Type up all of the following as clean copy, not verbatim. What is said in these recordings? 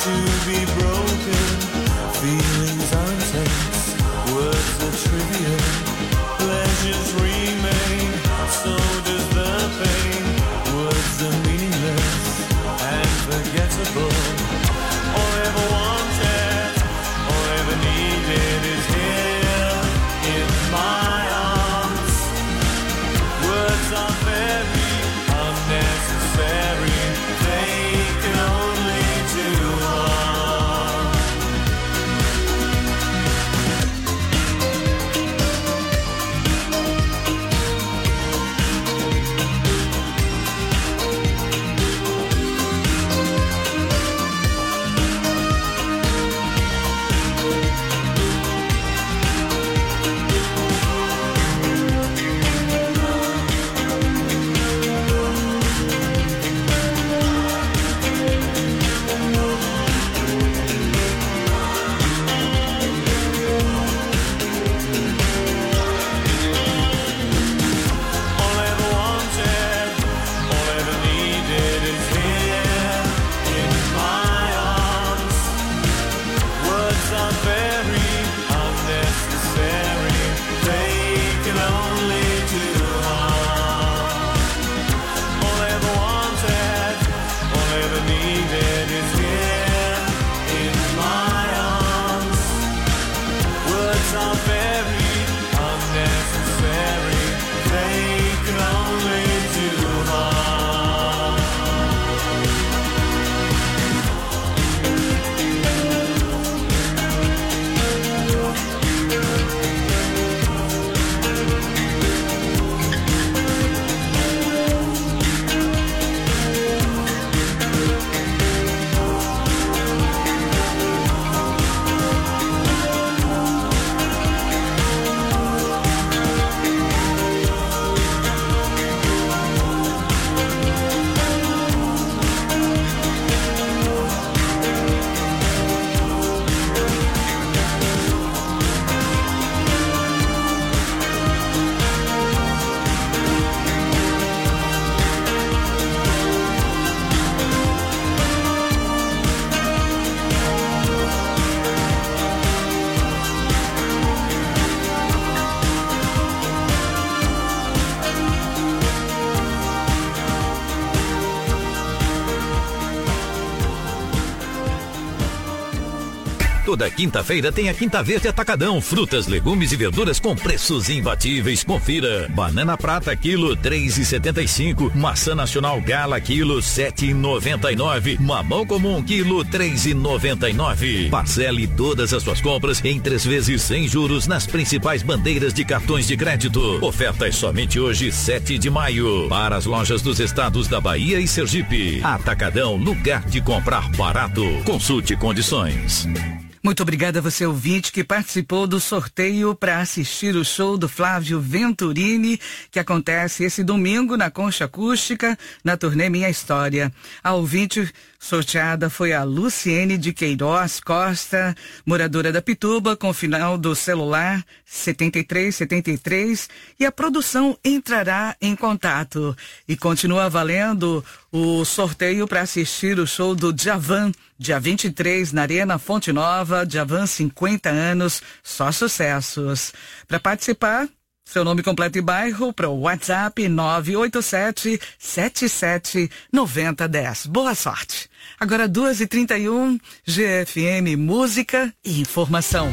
to be broken. Feelings are intense, words are trivial. Pleasures remain, so does the pain. Words are meaningless and forgettable. All I ever wanted, all I ever needed is here in my arms. Words are very unnecessary, they can only do harm. Toda quinta-feira tem a Quinta Verde Atacadão, frutas, legumes e verduras com preços imbatíveis. Confira: banana prata quilo 3,75, maçã nacional Gala quilo 7,99, mamão comum quilo 3,99. Parcele todas as suas compras em 3 vezes sem juros nas principais bandeiras de cartões de crédito. Ofertas somente hoje, 7 de maio, para as lojas dos estados da Bahia e Sergipe. Atacadão, lugar de comprar barato. Consulte condições. Muito obrigada a você, ouvinte, que participou do sorteio para assistir o show do Flávio Venturini, que acontece esse domingo na Concha Acústica, na turnê Minha História. A ouvinte sorteada foi a Luciene de Queiroz Costa, moradora da Pituba, com o final do celular 7373, e a produção entrará em contato. E continua valendo o sorteio para assistir o show do Djavan, dia 23, na Arena Fonte Nova. Djavan, 50 anos, só sucessos. Para participar, seu nome completo e bairro para o WhatsApp 987-77-9010. Boa sorte. Agora 2h31, GFM Música e Informação.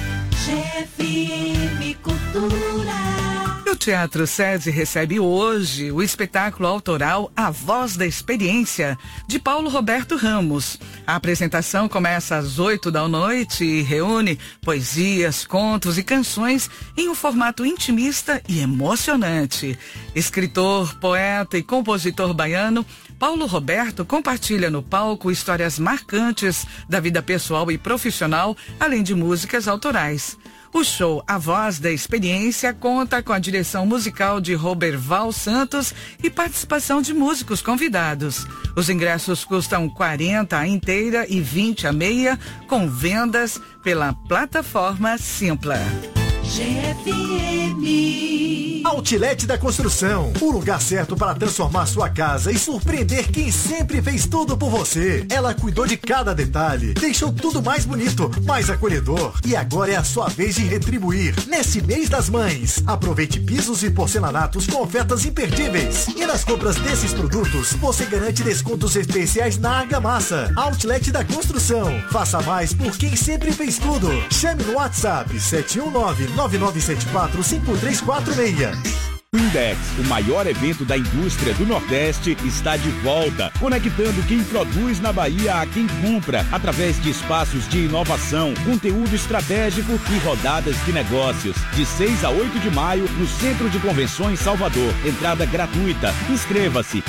GFM Cultura. O Teatro SESI recebe hoje o espetáculo autoral A Voz da Experiência, de Paulo Roberto Ramos. A apresentação começa às 20h e reúne poesias, contos e canções em um formato intimista e emocionante. Escritor, poeta e compositor baiano, Paulo Roberto compartilha no palco histórias marcantes da vida pessoal e profissional, além de músicas autorais. O show A Voz da Experiência conta com a direção musical de Roberval Santos e participação de músicos convidados. Os ingressos custam 40 a inteira e 20 a meia, com vendas pela plataforma Simpla. GFM. Outlet da Construção, o lugar certo para transformar sua casa e surpreender quem sempre fez tudo por você. Ela cuidou de cada detalhe, deixou tudo mais bonito, mais acolhedor. E agora é a sua vez de retribuir. Nesse mês das mães, aproveite pisos e porcelanatos com ofertas imperdíveis. E nas compras desses produtos, você garante descontos especiais na Argamassa. Outlet da Construção. Faça mais por quem sempre fez tudo. Chame no WhatsApp 719-9974-5346. Index, o maior evento da indústria do Nordeste, está de volta, conectando quem produz na Bahia a quem compra, através de espaços de inovação, conteúdo estratégico e rodadas de negócios. De 6 a 8 de maio, no Centro de Convenções Salvador. Entrada gratuita. Inscreva-se,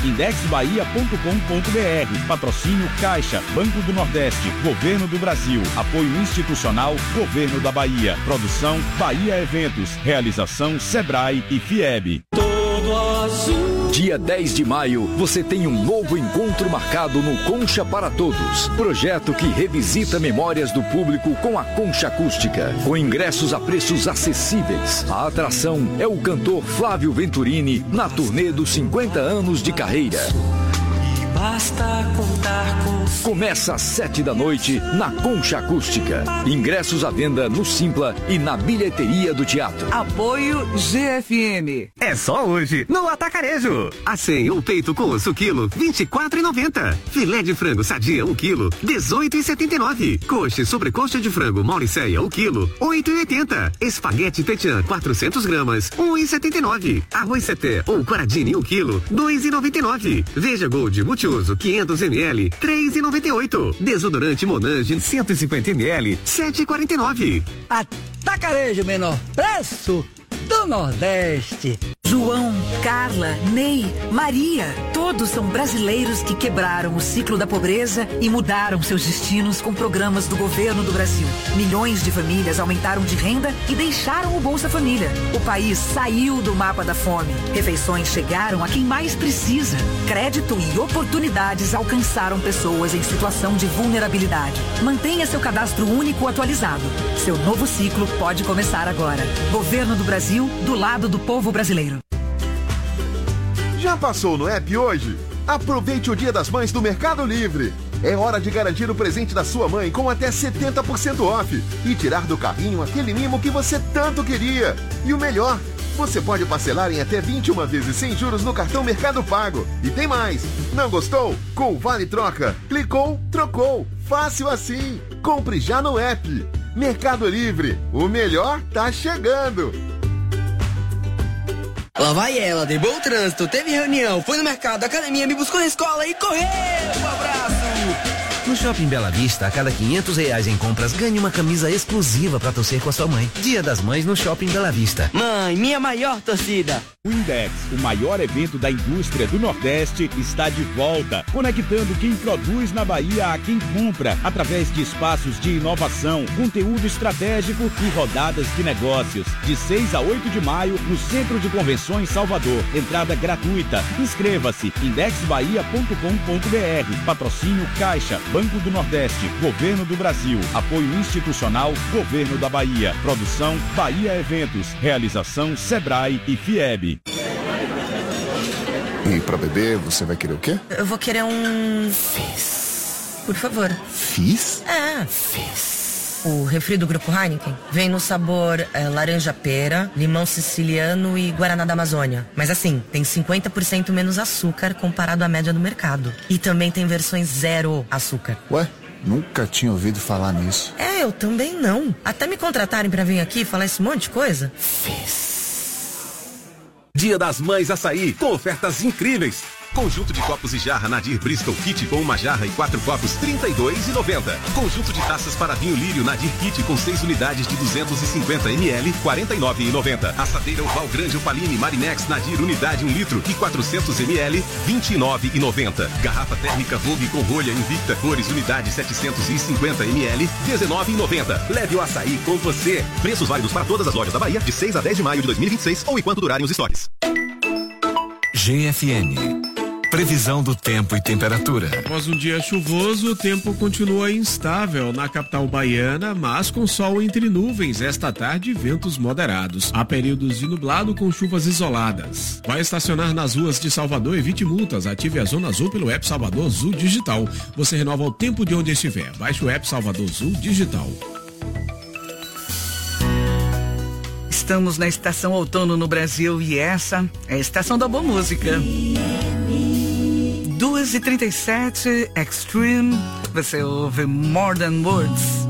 indexbahia.com.br. Patrocínio Caixa, Banco do Nordeste, Governo do Brasil. Apoio institucional, Governo da Bahia. Produção, Bahia Eventos. Realização, Sebrae e FIEB. Todo azul. Dia 10 de maio, você tem um novo encontro marcado no Concha para Todos. Projeto que revisita memórias do público com a Concha Acústica. Com ingressos a preços acessíveis. A atração é o cantor Flávio Venturini na turnê dos 50 anos de carreira. Basta contar com... Começa às 7 da noite na Concha Acústica. Ingressos à venda no Simpla e na bilheteria do teatro. Apoio GFM. É só hoje, no Atacarejo. Acém ou peito com osso quilo, R$24,90. Filé de frango sadia, 1 quilo, R$18,79. Coxa e sobrecoxa de frango Mauricéia, 1 quilo, R$8,80. Espaguete Petian, 400 gramas, R$1,79. Arroz seté ou Coradini, 1 quilo, R$2,99. Veja Gold multiuso, 500 ml, R$3,98. Desodorante Monange, 150 ml, R$7,49. Atacarejo, menor preço do Nordeste. João, Carla, Ney, Maria, todos são brasileiros que quebraram o ciclo da pobreza e mudaram seus destinos com programas do governo do Brasil. Milhões de famílias aumentaram de renda e deixaram o Bolsa Família. O país saiu do mapa da fome. Refeições chegaram a quem mais precisa. Crédito e oportunidades alcançaram pessoas em situação de vulnerabilidade. Mantenha seu cadastro único atualizado. Seu novo ciclo pode começar agora. Governo do Brasil, do lado do povo brasileiro. Já passou no app hoje? Aproveite o Dia das Mães do Mercado Livre. É hora de garantir o presente da sua mãe com até 70% off e tirar do carrinho aquele mimo que você tanto queria. E o melhor, você pode parcelar em até 21 vezes sem juros no cartão Mercado Pago. E tem mais, não gostou? Com o Vale Troca, clicou, trocou. Fácil assim. Compre já no app. Mercado Livre, o melhor tá chegando. Lá vai ela, dei bom trânsito, teve reunião, foi no mercado, academia, me buscou na escola e correu! Um abraço! No Shopping Bela Vista, a cada R$500 em compras, ganhe uma camisa exclusiva para torcer com a sua mãe. Dia das Mães no Shopping Bela Vista. Mãe, minha maior torcida. O Index, o maior evento da indústria do Nordeste, está de volta, conectando quem produz na Bahia a quem compra, através de espaços de inovação, conteúdo estratégico e rodadas de negócios. De 6 a 8 de maio, no Centro de Convenções Salvador. Entrada gratuita. Inscreva-se, indexbahia.com.br. Patrocínio Caixa, Banco do Nordeste, Governo do Brasil. Apoio institucional, Governo da Bahia. Produção, Bahia Eventos. Realização, Sebrae e FIEB. E pra beber, você vai querer o quê? Eu vou querer um... Fizz. Por favor. Fizz? É. Fizz. O refri do Grupo Heineken vem no sabor laranja-pera, limão siciliano e guaraná da Amazônia. Mas assim, tem 50% menos açúcar comparado à média do mercado. E também tem versões zero açúcar. Ué? Nunca tinha ouvido falar nisso. É, eu também não. Até me contratarem pra vir aqui falar esse monte de coisa. Fizz. Dia das Mães Açaí, com ofertas incríveis. Conjunto de copos e jarra Nadir Bristol Kit com uma jarra e 4 copos, R$ 32,90. Conjunto de taças para vinho Lírio Nadir Kit com 6 unidades de 250 ml, R$ 49,90. Assadeira Oval Grande Opaline Marinex Nadir unidade 1 litro e 400 ml, R$ 29,90. Garrafa térmica Vogue com rolha Invicta Cores unidade 750 ml, R$ 19,90. Leve o açaí com você. Preços válidos para todas as lojas da Bahia de 6 a 10 de maio de 2026 ou enquanto durarem os estoques. GFN Previsão do tempo e temperatura. Após um dia chuvoso, o tempo continua instável na capital baiana, mas com sol entre nuvens esta tarde e ventos moderados. Há períodos de nublado com chuvas isoladas. Vai estacionar nas ruas de Salvador, evite multas. Ative a Zona Azul pelo app Salvador Azul Digital. Você renova o tempo de onde estiver. Baixe o app Salvador Azul Digital. Estamos na estação outono no Brasil e essa é a estação da boa música. 2h37, Extreme, você ouve More Than Words.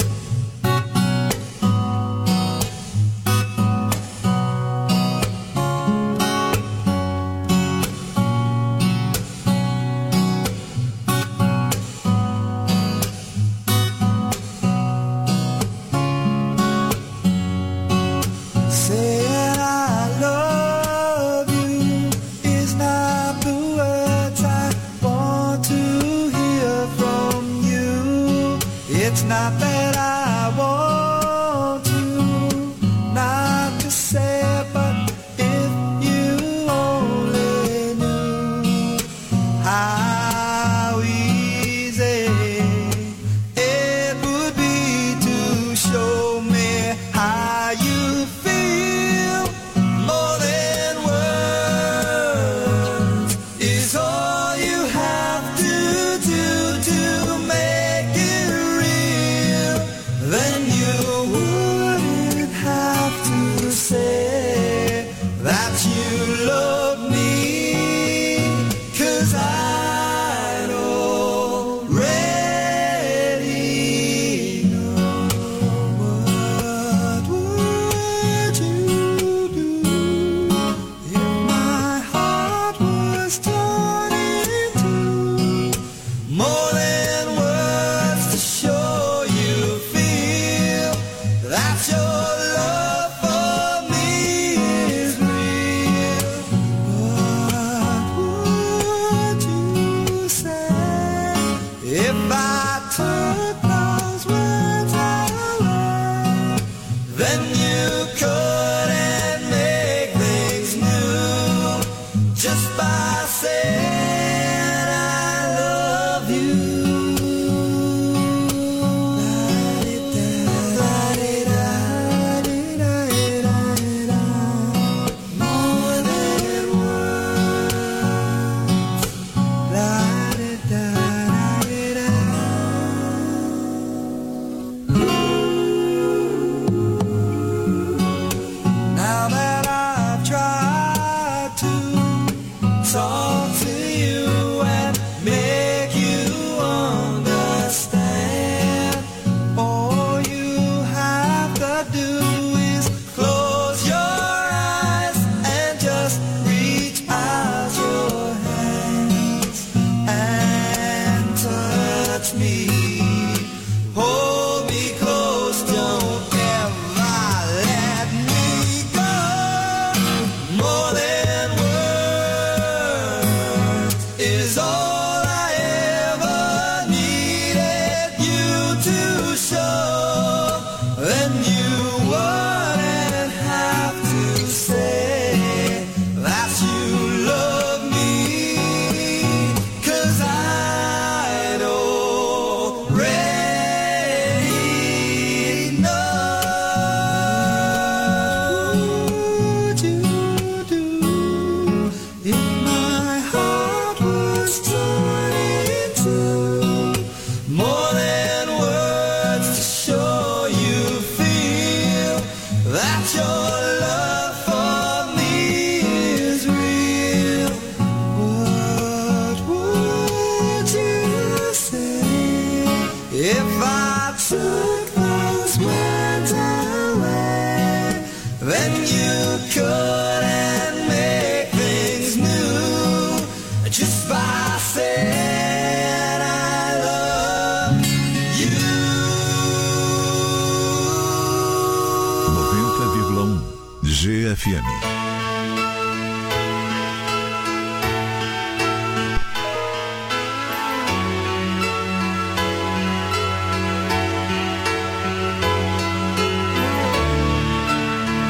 GFM.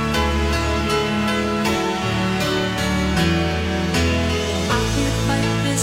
I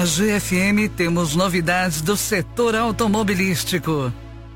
Na GFM temos novidades do setor automobilístico.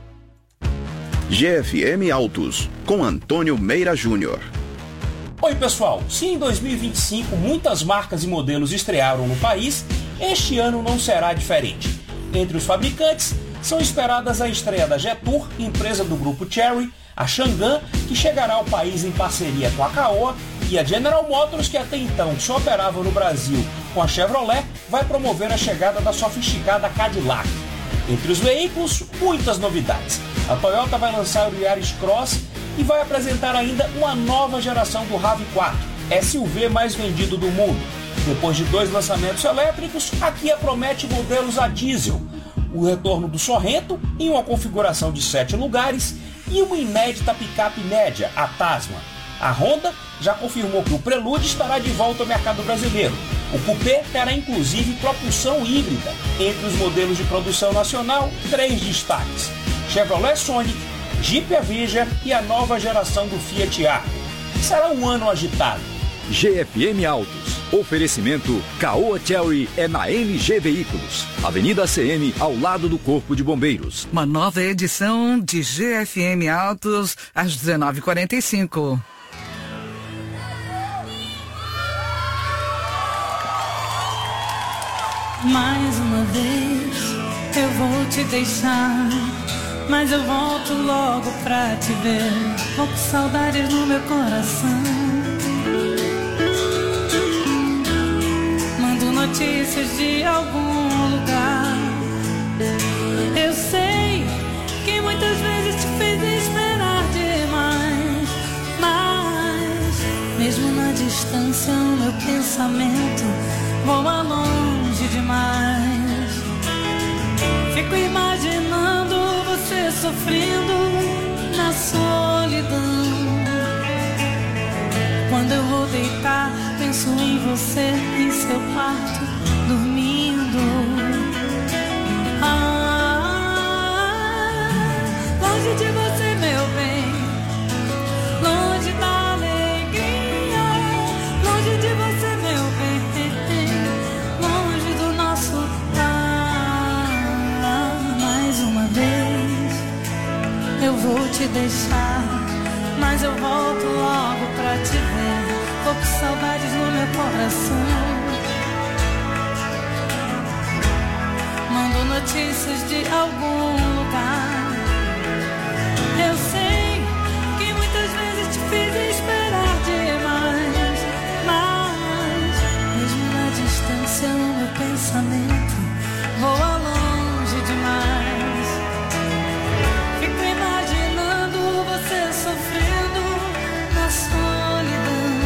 GFM Autos, com Antônio Meira Júnior. Oi pessoal, se em 2025 muitas marcas e modelos estrearam no país, este ano não será diferente. Entre os fabricantes, são esperadas a estreia da Jetour, empresa do grupo Chery, a Changan, que chegará ao país em parceria com a Caoa, e a General Motors, que até então só operava no Brasil com a Chevrolet, vai promover a chegada da sofisticada Cadillac. Entre os veículos, muitas novidades. A Toyota vai lançar o Yaris Cross e vai apresentar ainda uma nova geração do RAV4, SUV mais vendido do mundo. Depois de 2 lançamentos elétricos, a Kia promete modelos a diesel. O retorno do Sorrento em uma configuração de 7 lugares e uma inédita picape média, a Tasman. A Honda já confirmou que o Prelude estará de volta ao mercado brasileiro. O Coupé terá inclusive propulsão híbrida. Entre os modelos de produção nacional, 3 destaques: Chevrolet Sonic, Jeep Avenger e a nova geração do Fiat Argo. Será um ano agitado. GFM Autos. Oferecimento Caoa Chery é na MG Veículos. Avenida ACM, ao lado do Corpo de Bombeiros. Uma nova edição de GFM Autos às 19h45. Mais uma vez eu vou te deixar, mas eu volto logo pra te ver. Vou com saudades no meu coração. Mando notícias de algum lugar. Eu sei que muitas vezes te fez esperar demais, mas mesmo na distância o meu pensamento voa longe demais. Fico imaginando você sofrendo na solidão. Quando eu vou deitar, penso em você em seu quarto, dormindo. Longe de você, meu bem, longe da alegria, longe de você, meu bem, longe do nosso lar. Mais uma vez eu vou te deixar, mas eu volto logo pra te ver. Tô com saudades no meu coração. Mando notícias de algum lugar. Eu sei que muitas vezes te fiz esperar demais, mas mesmo na distância o meu pensamento voa longe demais. Fico imaginando você sofrendo na solidão.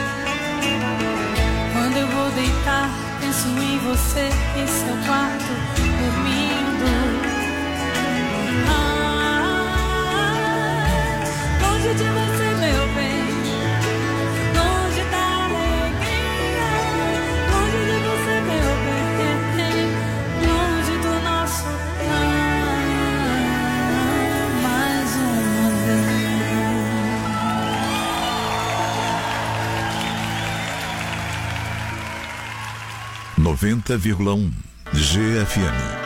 Quando eu vou deitar, penso em você em seu quarto, dormindo. Longe de você, meu bem, longe da alegria, longe de você, meu bem, longe do nosso lar. Mais uma vez. 90,1 GFM.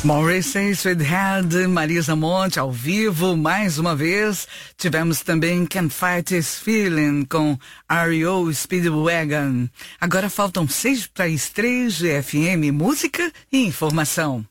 Morrissey, Sweethead, Marisa Monte ao vivo, mais uma vez. Tivemos também Can't Fight This Feeling com R.E.O. Speedwagon. Agora faltam 6 para as 3 de FM, música e informação.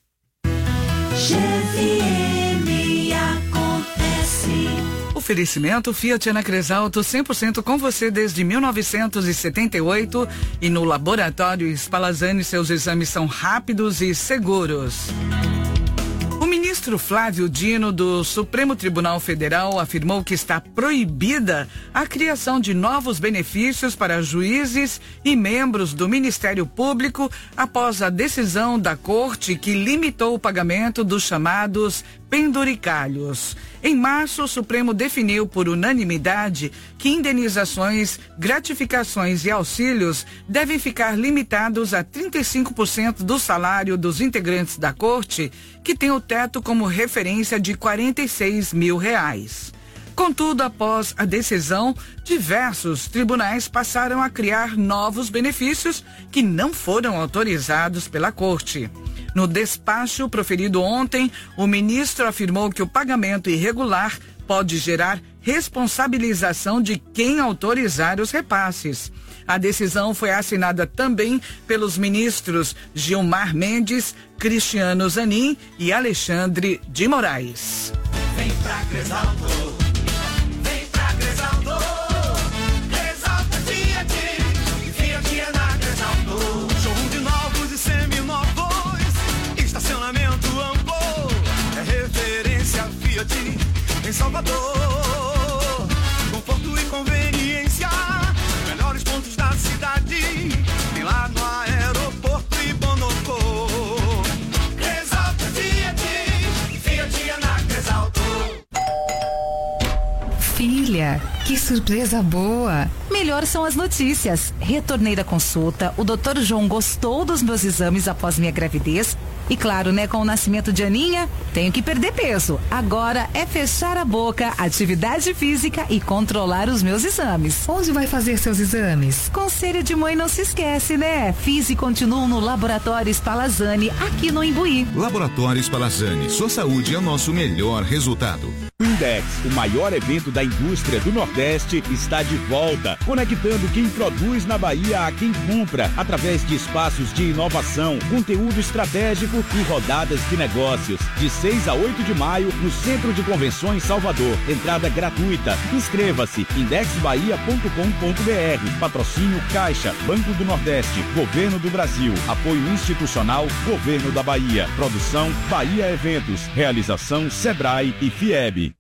GFM acontece. Oferecimento Fiat Ana Cresalto, 100% com você desde 1978 e no Laboratório Spallanzani seus exames são rápidos e seguros. O ministro Flávio Dino do Supremo Tribunal Federal afirmou que está proibida a criação de novos benefícios para juízes e membros do Ministério Público após a decisão da Corte que limitou o pagamento dos chamados penduricalhos. Em março, o Supremo definiu por unanimidade que indenizações, gratificações e auxílios devem ficar limitados a 35% do salário dos integrantes da Corte, que tem o teto como referência de R$46 mil. Contudo, após a decisão, diversos tribunais passaram a criar novos benefícios que não foram autorizados pela Corte. No despacho proferido ontem, o ministro afirmou que o pagamento irregular pode gerar responsabilização de quem autorizar os repasses. A decisão foi assinada também pelos ministros Gilmar Mendes, Cristiano Zanin e Alexandre de Moraes. Vem pra Cresalto. Vem pra Cresalto. Cresalto Fiat. Fiat é na Cresalto. Showroom de novos e seminovos. Estacionamento amplo. É referência Fiat em Salvador. Conforto e conveniência. Melhores pontos da cidade. Tem lá no aeroporto e Bonocô. Cresalto Fiat. Fiat é na Cresalto. Filha, que surpresa boa! Melhor são as notícias. Retornei da consulta, o Dr. João gostou dos meus exames após minha gravidez. E claro, né, com o nascimento de Aninha, tenho que perder peso. Agora é fechar a boca, atividade física e controlar os meus exames. Onde vai fazer seus exames? Conselho de mãe não se esquece, né? Fiz e continuo no Laboratório Spallanzani, aqui no Imbuí. Laboratório Spallanzani, sua saúde é o nosso melhor resultado. O Index, o maior evento da indústria do Nordeste, está de volta, conectando quem produz na Bahia a quem compra, através de espaços de inovação, conteúdo estratégico e rodadas de negócios. De 6 a 8 de maio, no Centro de Convenções Salvador. Entrada gratuita. Inscreva-se, indexbahia.com.br. Patrocínio Caixa, Banco do Nordeste, Governo do Brasil. Apoio institucional, Governo da Bahia. Produção, Bahia Eventos. Realização, Sebrae e FIEB.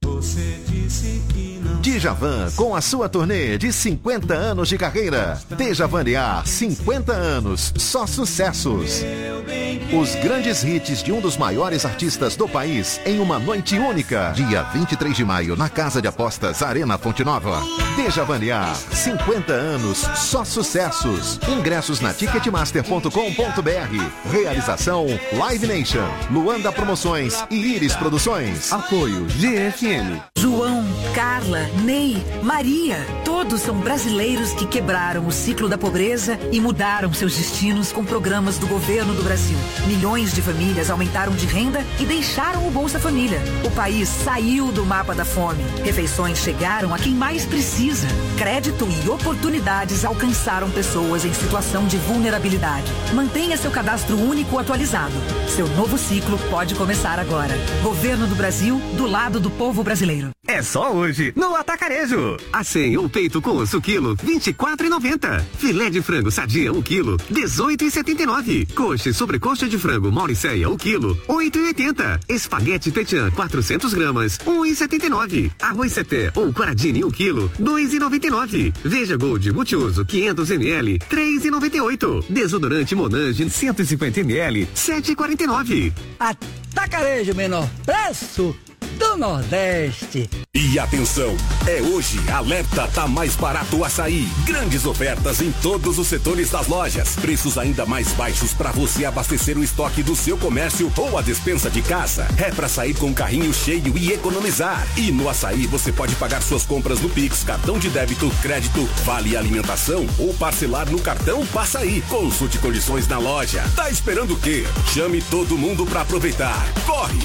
Djavan, com a sua turnê de 50 anos de carreira. Djavaniar, 50 anos, só sucessos. Os grandes hits de um dos maiores artistas do país em uma noite única. Dia 23 de maio, na Casa de Apostas Arena Fonte Nova. Djavaniar, 50 anos, só sucessos. Ingressos na ticketmaster.com.br. Realização Live Nation, Luanda Promoções e Iris Produções. Apoio GFM. João, Carla, Ney, Maria, todos são brasileiros que quebraram o ciclo da pobreza e mudaram seus destinos com programas do governo do Brasil. Milhões de famílias aumentaram de renda e deixaram o Bolsa Família. O país saiu do mapa da fome. Refeições chegaram a quem mais precisa. Crédito e oportunidades alcançaram pessoas em situação de vulnerabilidade. Mantenha seu cadastro único atualizado. Seu novo ciclo pode começar agora. Governo do Brasil, do lado do povo brasileiro. É só hoje, no Atacarejo. Assim, o peito com osso quilo, R$24,90. Filé de frango sadia, 1 quilo, R$18,79. Coxa e sobrecoxa de frango Mauricéia, 1 quilo, R$8,80. Espaguete Petian, 400 gramas, R$1,79. Arroz Seté ou Coradini, 1 quilo, R$2,99. Veja Gold multiuso, 500 ml, R$3,98. Desodorante Monange, 150 ml, R$7,49. Atacarejo, menor preço do do Nordeste. E atenção, é hoje, Alerta tá mais barato o açaí. Grandes ofertas em todos os setores das lojas. Preços ainda mais baixos para você abastecer o estoque do seu comércio ou a despensa de casa. É para sair com o carrinho cheio e economizar. E no açaí você pode pagar suas compras no Pix, cartão de débito, crédito, vale alimentação ou parcelar no cartão Passaí. Consulte condições na loja. Tá esperando o quê? Chame todo mundo para aproveitar. Corre!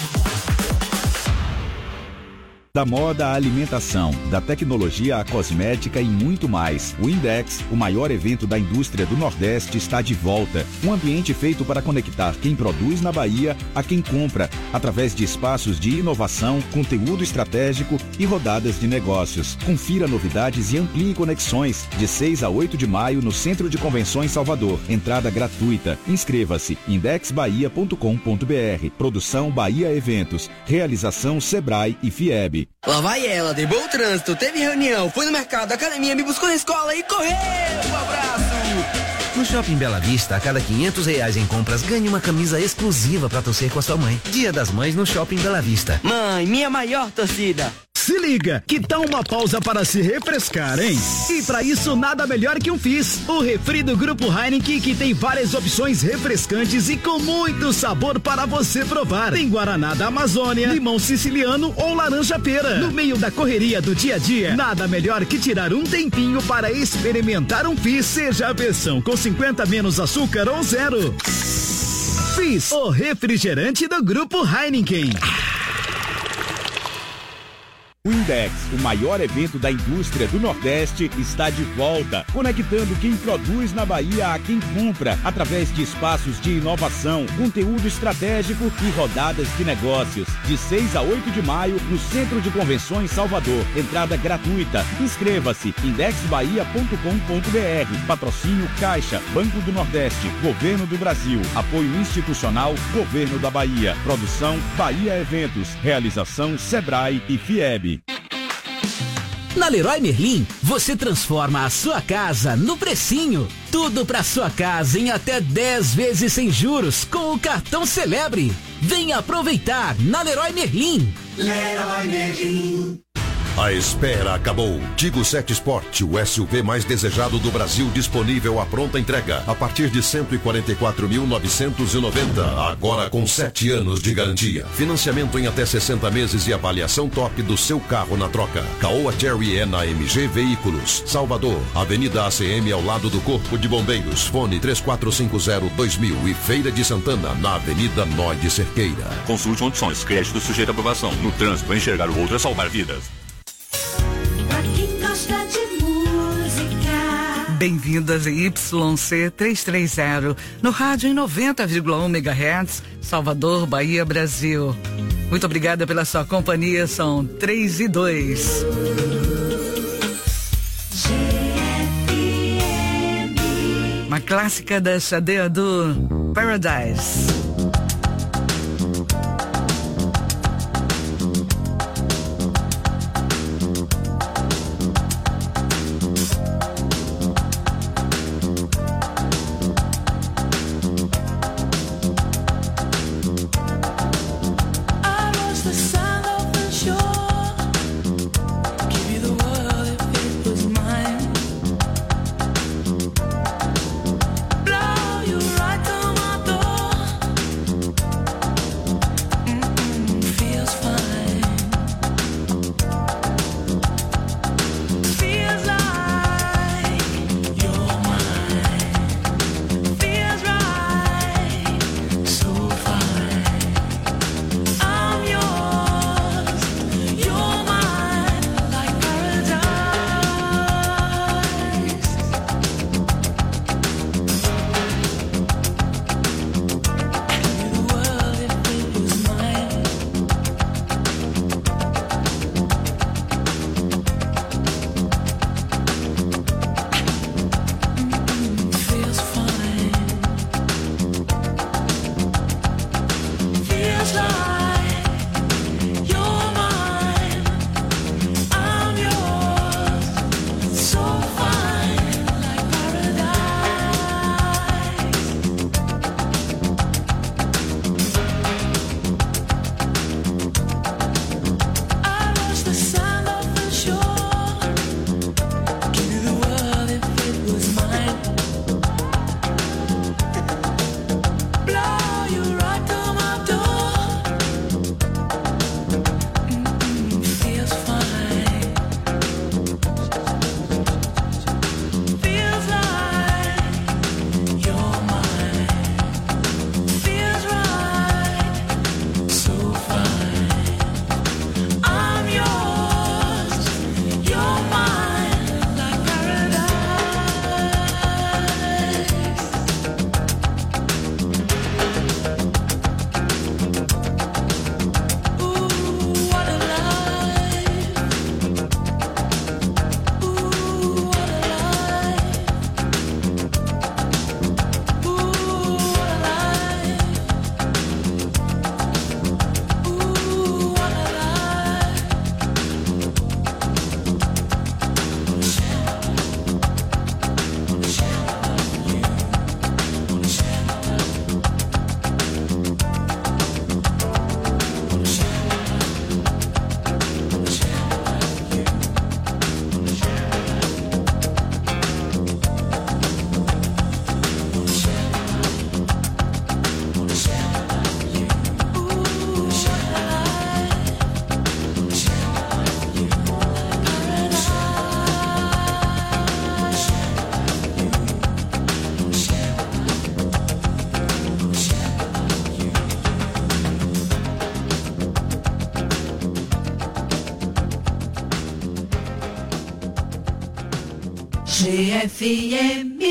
Da moda à alimentação, da tecnologia à cosmética e muito mais. O Index, o maior evento da indústria do Nordeste, está de volta. Um ambiente feito para conectar quem produz na Bahia a quem compra, através de espaços de inovação, conteúdo estratégico e rodadas de negócios. Confira novidades e amplie conexões. De 6 a 8 de maio no Centro de Convenções Salvador. Entrada gratuita. Inscreva-se. indexbahia.com.br. Produção Bahia Eventos. Realização Sebrae e FIEB. Lá vai ela, derrubou o trânsito, teve reunião, foi no mercado, academia, me buscou na escola e correu! Um abraço! No Shopping Bela Vista, a cada R$500 em compras, ganhe uma camisa exclusiva para torcer com a sua mãe. Dia das Mães no Shopping Bela Vista. Mãe, minha maior torcida! Se liga, que tal uma pausa para se refrescar, hein? E para isso, nada melhor que um Fizz, o refri do Grupo Heineken, que tem várias opções refrescantes e com muito sabor para você provar. Tem Guaraná da Amazônia, limão siciliano ou laranja pera. No meio da correria do dia a dia, nada melhor que tirar um tempinho para experimentar um Fizz, seja a versão com 50 menos açúcar ou zero. Fizz, o refrigerante do Grupo Heineken. O Index, o maior evento da indústria do Nordeste, está de volta, conectando quem produz na Bahia a quem compra, através de espaços de inovação, conteúdo estratégico e rodadas de negócios. De 6 a 8 de maio, no Centro de Convenções Salvador. Entrada gratuita. Inscreva-se. indexbahia.com.br. Patrocínio Caixa, Banco do Nordeste, Governo do Brasil. Apoio institucional, Governo da Bahia. Produção Bahia Eventos. Realização Sebrae e FIEB. Na Leroy Merlin, você transforma a sua casa no precinho. Tudo para sua casa em até 10 vezes sem juros com o cartão Celebre. Venha aproveitar na Leroy Merlin. Leroy Merlin. A espera acabou. Tigo 7 Sport, o SUV mais desejado do Brasil, disponível à pronta entrega a partir de 144.990. Agora com 7 anos de garantia. Financiamento em até 60 meses e avaliação top do seu carro na troca. Caoa Cherry é na MG Veículos. Salvador, Avenida ACM ao lado do Corpo de Bombeiros. Fone 3450-2000 e Feira de Santana na Avenida Nó de Cerqueira. Consulte condições. Crédito sujeito à aprovação. No trânsito, enxergar o outro é salvar vidas. Bem-vindas a YC 330, no rádio em 90,1 MHz, Salvador, Bahia, Brasil. Muito obrigada pela sua companhia, são 3:02. Uma clássica da Xadeia do Paradise. Blow you right to my door. GFM.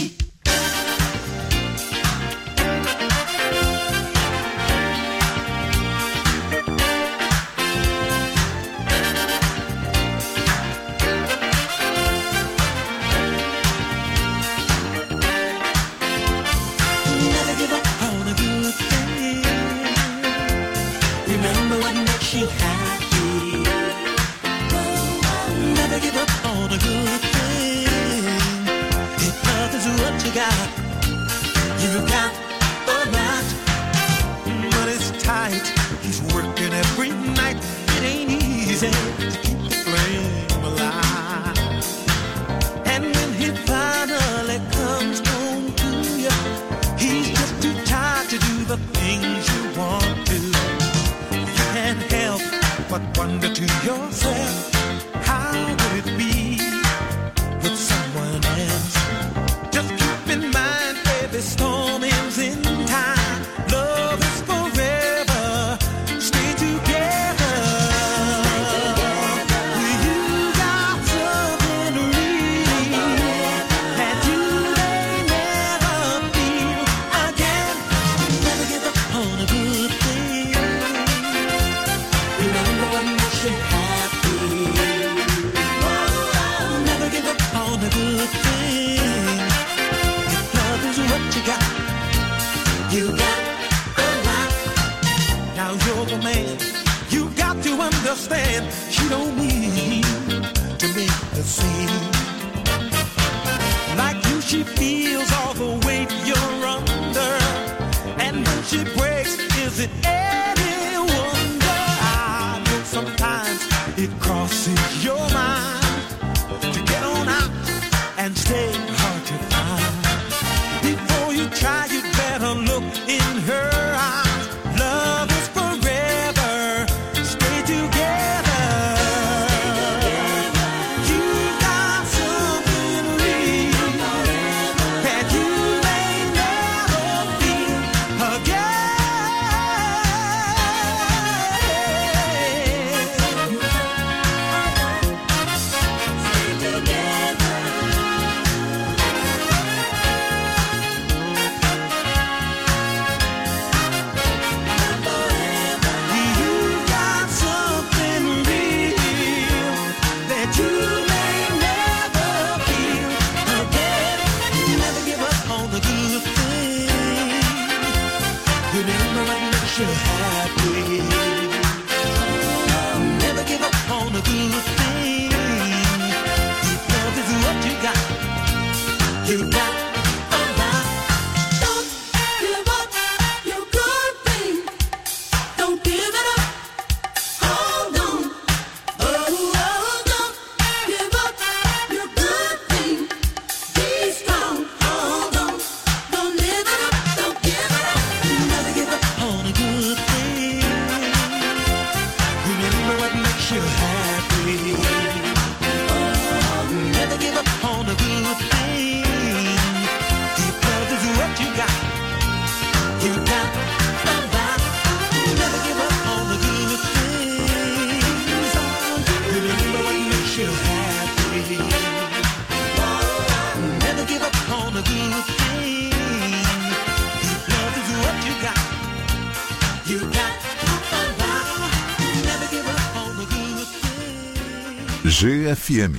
GFM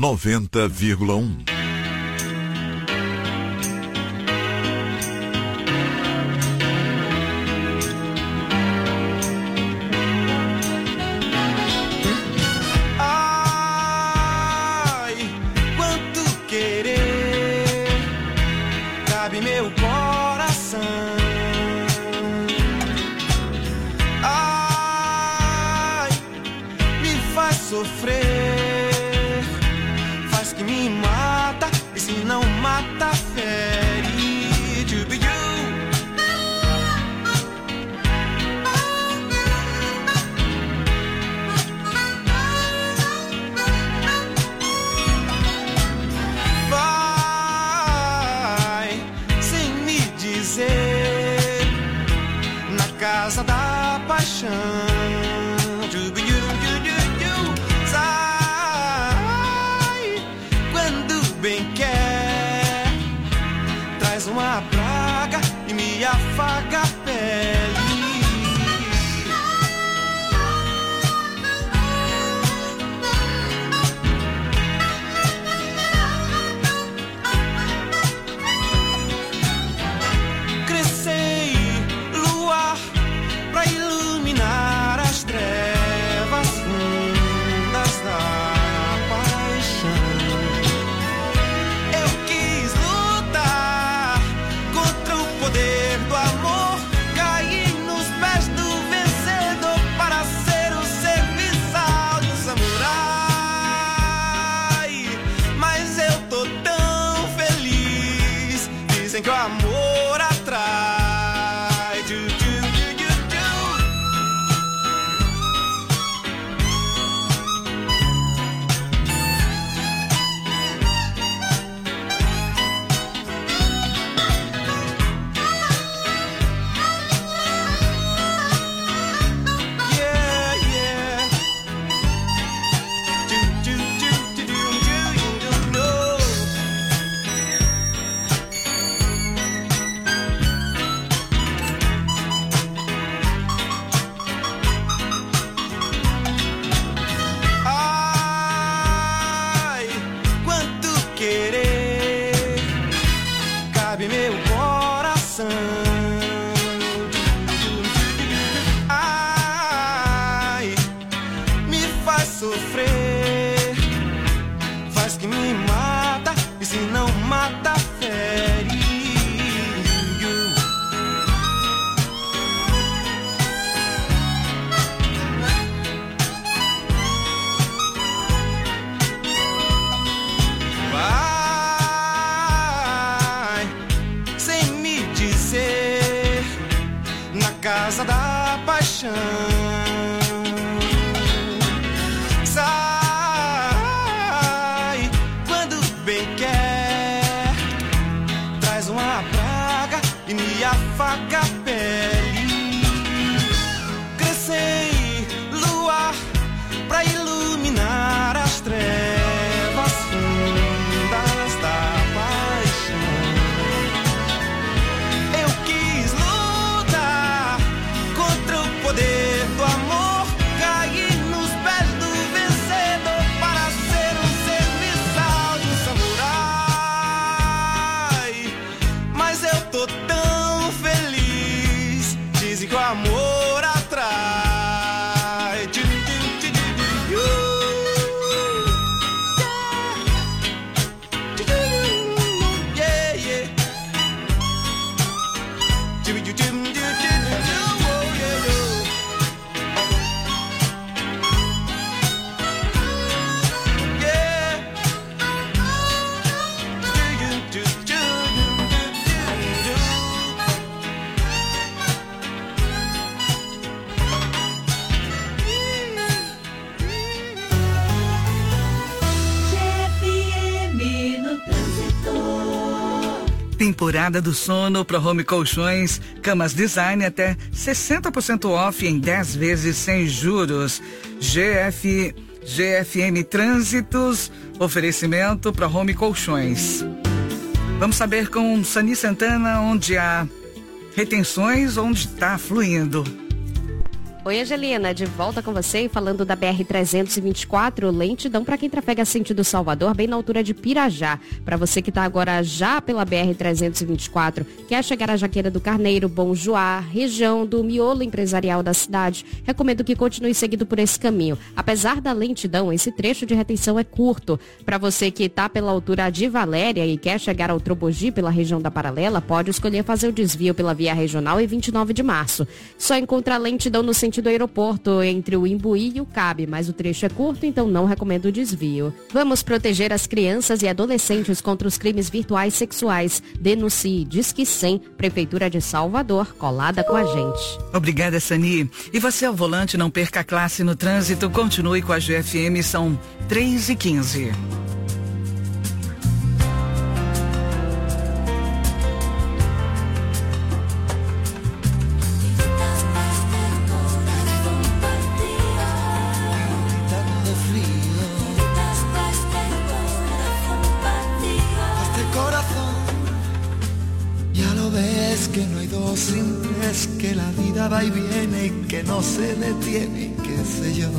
90,1. Ai, quanto querer cabe meu coração. Ai, me faz sofrer. Me mata, e se não mata, fere. To be you. Vai sem me dizer, na casa da paixão. To be you, you, you, you. Bem quer, traz uma praga e me afaga a pele. Crescei, luar, pra iluminar as trevas fundas da paixão. Eu quis lutar contra o poder do amor, caí nos pés do vencedor para ser o serviçal de um samurai. Mas eu tô tão feliz, dizem que o amor atrai. Ai, quanto querer cabe meu coração. Ai, me faz sofrer, faz que me mata, e se não mata, fere. Vai, sem me dizer, na casa da paixão. Sai quando bem quer, traz uma praga e me afaga a pele. Crescei, luar, pra iluminar as trevas fundas da paixão. Eu quis lutar contra o poder do amor, caí nos pés do vencedor para ser um serviçal de um samurai. Mas eu tô tão feliz, dizem que o amor atrai. Yeah, yeah. Temporada do sono Pro Home Colchões, camas design até 60% off em 10 vezes sem juros. GFM Trânsitos, oferecimento Pro Home Colchões. Vamos saber com Sani Santana onde há retenções, onde está fluindo. Oi, Angelina, de volta com você, falando da BR-324, lentidão para quem trafega sentido Salvador, bem na altura de Pirajá. Para você que está agora já pela BR-324, quer chegar à Jaqueira do Carneiro, Bom Joá, região do miolo empresarial da cidade, recomendo que continue seguindo por esse caminho. Apesar da lentidão, esse trecho de retenção é curto. Para você que está pela altura de Valéria e quer chegar ao Trobogi pela região da Paralela, pode escolher fazer o desvio pela via regional e 29 de março. Só encontra lentidão no sentido aeroporto entre o Imbuí e o Cabe, mas o trecho é curto, então não recomendo o desvio. Vamos proteger as crianças e adolescentes contra os crimes virtuais sexuais. Denuncie, Disque 100, Prefeitura de Salvador, colada com a gente. Obrigada, Sani. E você ao volante, não perca a classe no trânsito, continue com a GFM, são 3h15. Frío. corazón. Ya lo ves que no hay dos sin tres, que la vida va y viene y que no se detiene, qué sé yo.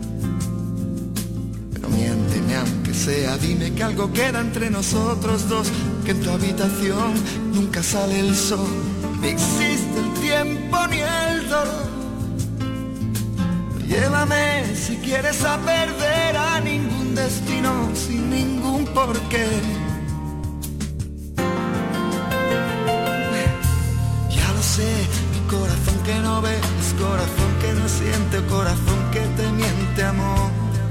Pero miénteme aunque sea, dime que algo queda entre nosotros dos, que en tu habitación nunca sale el sol, ni existe el tiempo ni el dolor. Llévame si quieres a perder a ningún destino sin ningún porqué. Ya lo sé, mi corazón que no ves, corazón que no siente, corazón que te miente, amor.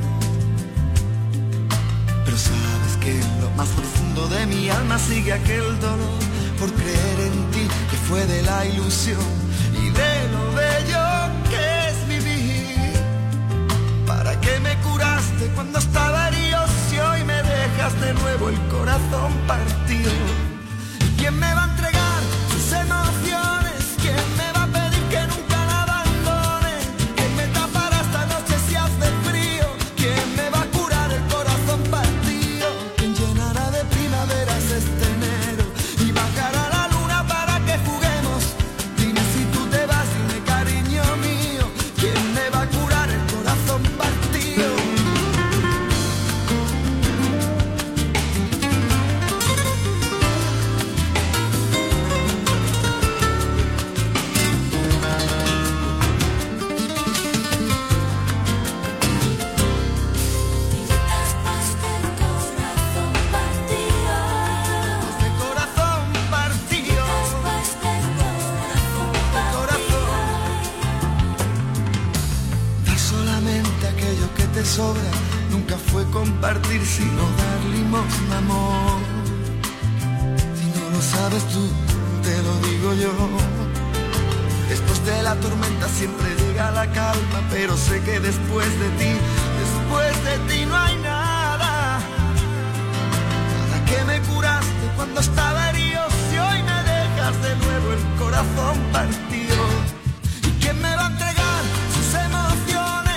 Pero sabes que en lo más profundo de mi alma sigue aquel dolor por creer en ti, que fue de la ilusión y de lo bello que es vivir. ¿Para qué me curaste cuando estaba herido si hoy me dejas de nuevo el corazón partido? ¿Y quién me va a entregar sus emociones? ¿Quién me va a pedir que nunca la abandone? ¿Quién me tapará esta noche si hace frío? ¿Quién me va a curar el corazón partido? ¿Quién llenará de primaveras este enero y bajará la luna para que juguemos? Dime si tú te vas, dime cariño mío, ¿quién me va a curar el corazón partido? Sobra, nunca fue compartir sino dar limosna, amor. Si no lo sabes tú, te lo digo yo. Después de la tormenta siempre llega la calma, pero sé que después de ti no hay nada. Nada que me curaste cuando estaba herido, si hoy me dejas de nuevo el corazón partido. ¿Y quién me va a entregar sus emociones?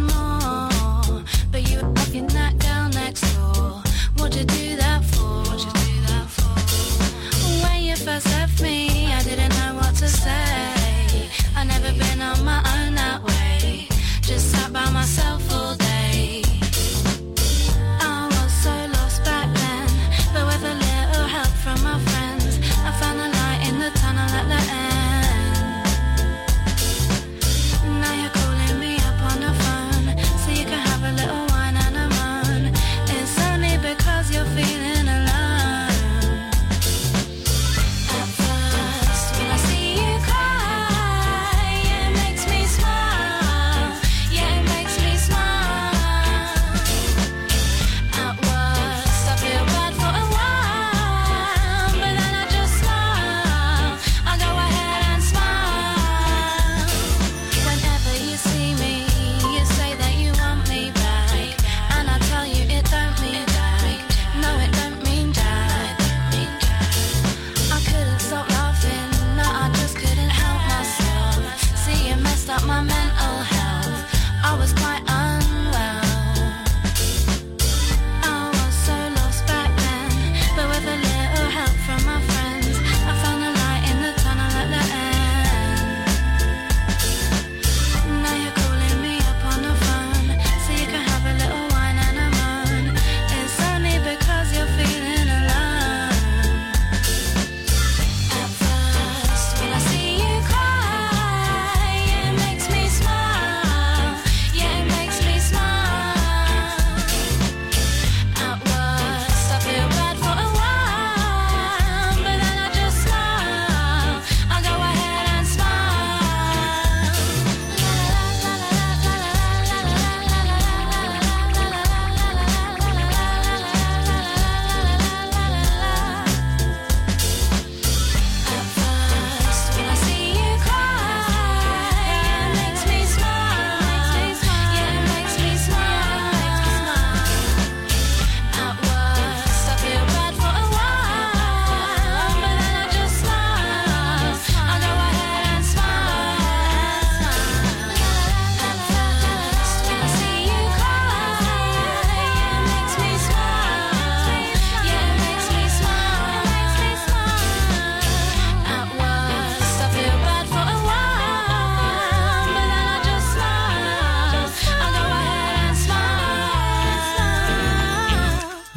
But you left your nightgown next door. What'd you do that for?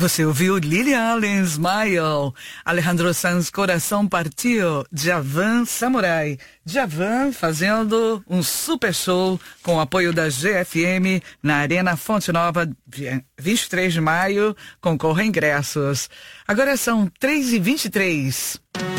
Você ouviu Lily Allen, Smile, Alejandro Sanz, Coração Partiu, Djavan, Samurai. Djavan fazendo um super show com o apoio da GFM na Arena Fonte Nova, 23 de maio, concorra a ingressos. Agora são 3h23.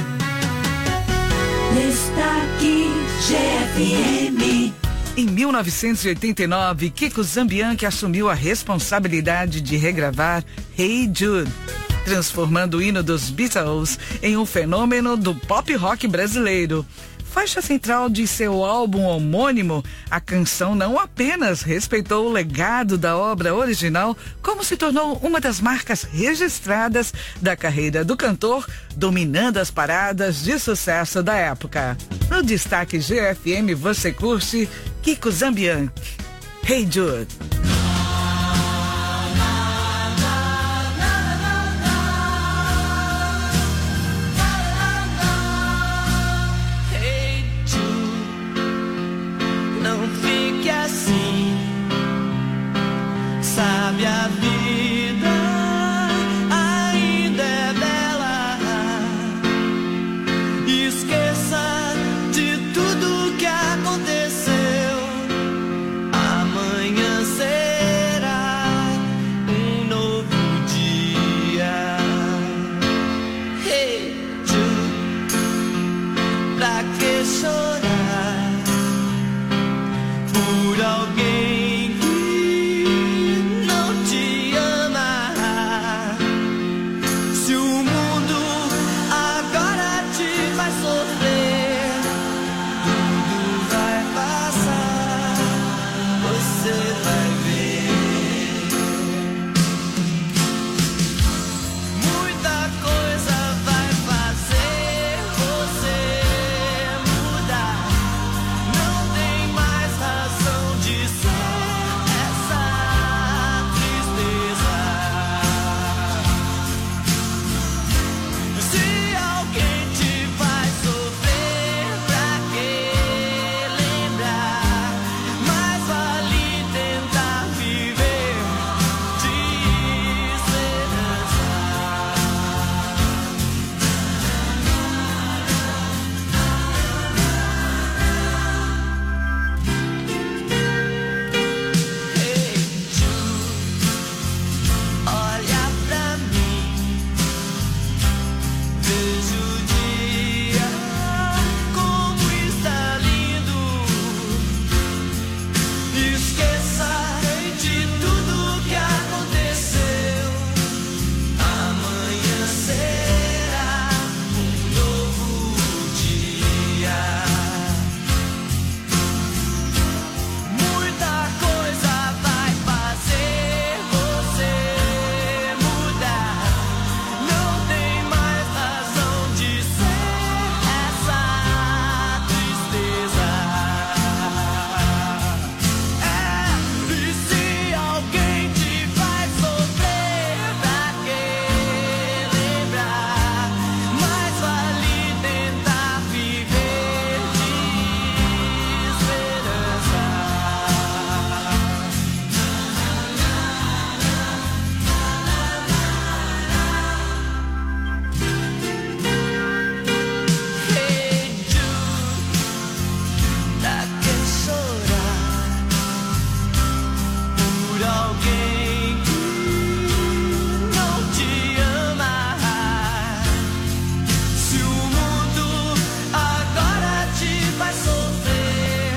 Destaque GFM. Em 1989, Kiko Zambianchi assumiu a responsabilidade de regravar Hey Jude, transformando o hino dos Beatles em um fenômeno do pop rock brasileiro. Faixa central de seu álbum homônimo, a canção não apenas respeitou o legado da obra original, como se tornou uma das marcas registradas da carreira do cantor, dominando as paradas de sucesso da época. No Destaque GFM você curte Kiko Zambianchi, Hey Jude.